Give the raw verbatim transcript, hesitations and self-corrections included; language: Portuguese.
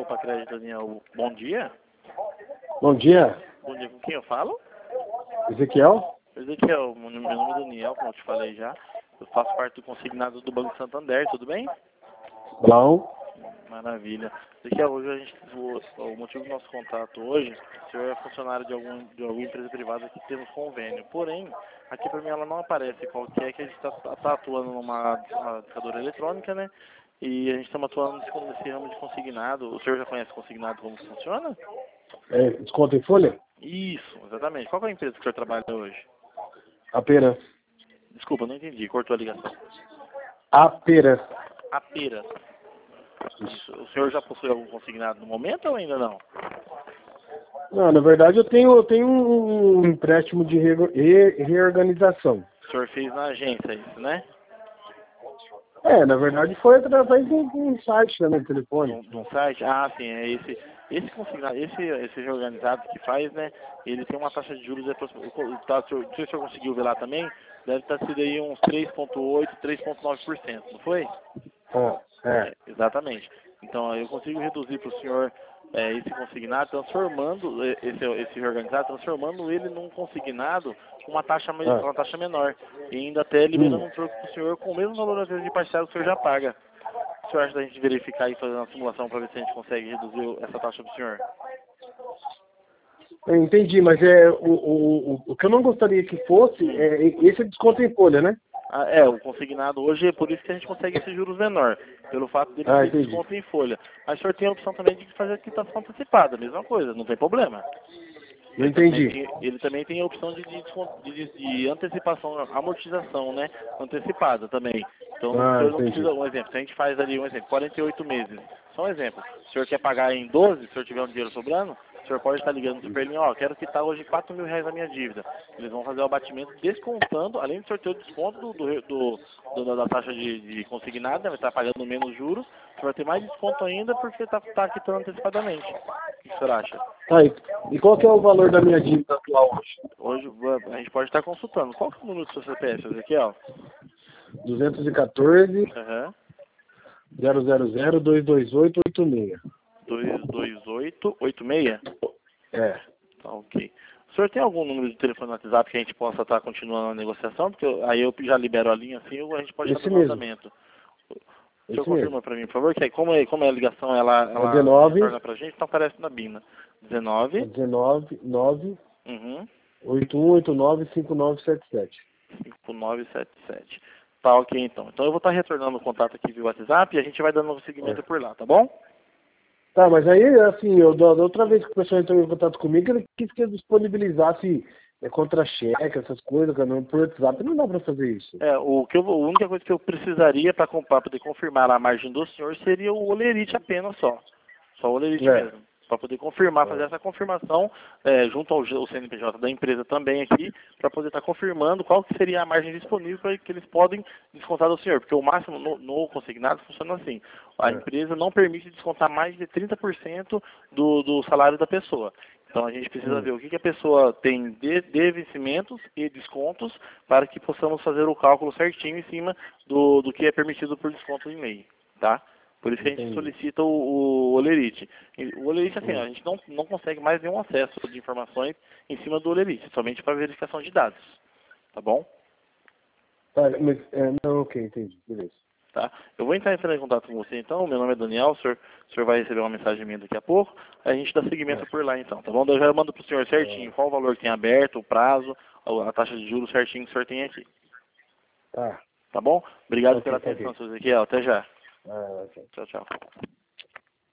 Copa Crédito, Daniel. Bom dia. Bom dia. Bom dia, com quem eu falo? Ezequiel? Ezequiel, meu nome é Daniel, como eu te falei já. Eu faço parte do consignado do Banco Santander, tudo bem? Bom. Maravilha. Ezequiel, hoje a gente, o, o motivo do nosso contato hoje, o senhor é funcionário de, algum, de alguma empresa privada que temos convênio. Porém, aqui para mim ela não aparece qual que é, que a gente está tá atuando numa discadora eletrônica, né? E a gente está atuando nesse ramo de consignado. O senhor já conhece consignado, como funciona? É, desconto em folha? Isso, exatamente. Qual é a empresa que o senhor trabalha hoje? A pera. Desculpa, não entendi. Cortou a ligação. A pera. A pera. Isso. O senhor já possui algum consignado no momento ou ainda não? Não, na verdade eu tenho, eu tenho um empréstimo de re, re, reorganização. O senhor fez na agência isso, né? É, na verdade foi através de um site, né, no telefone. De um site? Ah, sim, é esse. Esse consignado, esse, esse reorganizado que faz, né? Ele tem uma taxa de juros aproximadamente. Tá, se o senhor conseguiu ver lá também, deve estar sido aí uns três vírgula oito, três vírgula nove por cento, não foi? Ah, é. É, exatamente. Então eu consigo reduzir para o senhor é, esse consignado, transformando esse, esse reorganizado, transformando ele num consignado com uma taxa, Ah. uma taxa menor. E ainda até liberando Hum. um troco para o senhor com o mesmo valor às vezes de parcela que o senhor já paga. O senhor acha da gente verificar e fazer uma simulação para ver se a gente consegue reduzir essa taxa do senhor? Eu entendi, mas é o, o, o, o que eu não gostaria que fosse é esse desconto em folha, né? Ah, é, o consignado hoje é por isso que a gente consegue esses juros menor, pelo fato dele Ah, ter entendi. desconto em folha. Mas o senhor tem a opção também de fazer a quitação antecipada, mesma coisa, não tem problema. Não Ele também entendi. tem, ele também tem a opção de, de, desconto- de, de antecipação, amortização, né? Antecipada também. Então o Ah, senhor não entendi. precisa, um exemplo, se a gente faz ali um exemplo, quarenta e oito meses, só um exemplo. Se o senhor quer pagar em doze, se o senhor tiver um dinheiro sobrando, o senhor pode estar ligando no Superlinha, ó, quero quitar hoje quatro mil reais da minha dívida. Eles vão fazer o abatimento descontando, além de sorteio o desconto do, do, do, do- da taxa de, de consignado, né? Vai estar pagando menos juros, o senhor vai ter mais desconto ainda porque está tá quitando antecipadamente. O que o senhor acha? Tá, e, e qual que é o valor da minha dívida atual hoje? Hoje a gente pode estar consultando. Qual que é o número do seu C P F, Ezequiel? duzentos e quatorze, Aham. zero zero zero, dois dois oito, oito seis. dois dois oito oito seis? É. Tá, ok. O senhor tem algum número de telefone no WhatsApp que a gente possa estar continuando a negociação? Porque eu- aí eu já libero a linha assim, ou a gente pode estar Esse dando mesmo. andamento. O senhor Esse mesmo. confirma para mim, por favor, que aí, como, é, como é a ligação, ela, É ela dezenove, retorna para a gente, então aparece na Bina. dezenove, dezenove, nove, uhum, oito um oito nove, cinco nove sete sete. cinco nove sete sete. Tá, ok, então. Então eu vou estar retornando o contato aqui via WhatsApp e a gente vai dando um seguimento É. por lá, tá bom? Tá, mas aí, assim, eu, da da outra vez que o pessoal entrou em contato comigo, ele quis que eu disponibilizasse é, contra-cheque, essas coisas, cara, por WhatsApp não dá pra fazer isso. É, o que eu, vou- a única coisa que eu precisaria para poder confirmar a margem do senhor seria o olerite apenas só. Só o olerite É. mesmo. Para poder confirmar, fazer É. essa confirmação é, junto ao, G- ao C N P J da empresa também aqui, para poder estar confirmando qual que seria a margem disponível para que eles podem descontar do senhor. Porque o máximo no, no consignado funciona assim. A É. empresa não permite descontar mais de trinta por cento do, do salário da pessoa. Então a gente precisa Hum. ver o que, que a pessoa tem de, de vencimentos e descontos para que possamos fazer o cálculo certinho em cima do, do que é permitido por desconto em lei, tá? Por isso que a gente Entendi. solicita o, o Olerite. E o Olerite, assim, Hum. a gente não, não consegue mais nenhum acesso de informações em cima do Olerite, somente para verificação de dados, tá bom? Tá, mas, é, não, ok, entendi, beleza. Tá? Eu vou entrar entrando em contato com você então, meu nome é Daniel, o senhor, o senhor vai receber uma mensagem minha daqui a pouco, a gente dá seguimento É. por lá então, tá bom? Eu já mando pro senhor certinho qual o valor que tem aberto, o prazo, a a taxa de juros certinho que o senhor tem aqui, Tá, tá bom? Obrigado pela ok, tá atenção, ok. senhor Ezequiel, até já. Ah, ok. Tchau, tchau.